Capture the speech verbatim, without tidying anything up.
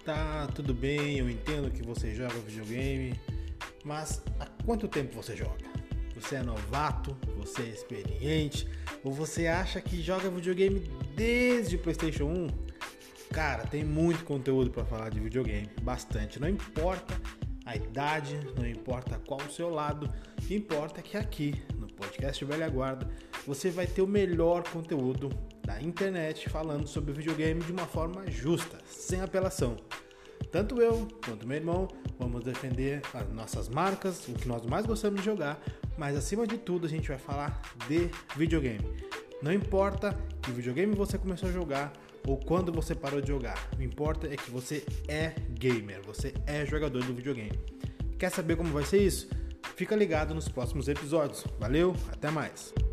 Tá, tudo bem, eu entendo que você joga videogame, mas há quanto tempo você joga? Você é novato? Você é experiente? Ou você acha que joga videogame desde o PlayStation um? Cara, tem muito conteúdo para falar de videogame, bastante. Não importa a idade, não importa qual o seu lado, importa que aqui no podcast Velha Guarda você vai ter o melhor conteúdo da internet falando sobre videogame de uma forma justa, sem apelação. Tanto eu quanto meu irmão vamos defender as nossas marcas, o que nós mais gostamos de jogar, mas acima de tudo a gente vai falar de videogame. Não importa que videogame você começou a jogar ou quando você parou de jogar, o que importa é que você é gamer, você é jogador do videogame. Quer saber como vai ser isso? Fica ligado nos próximos episódios. Valeu, até mais!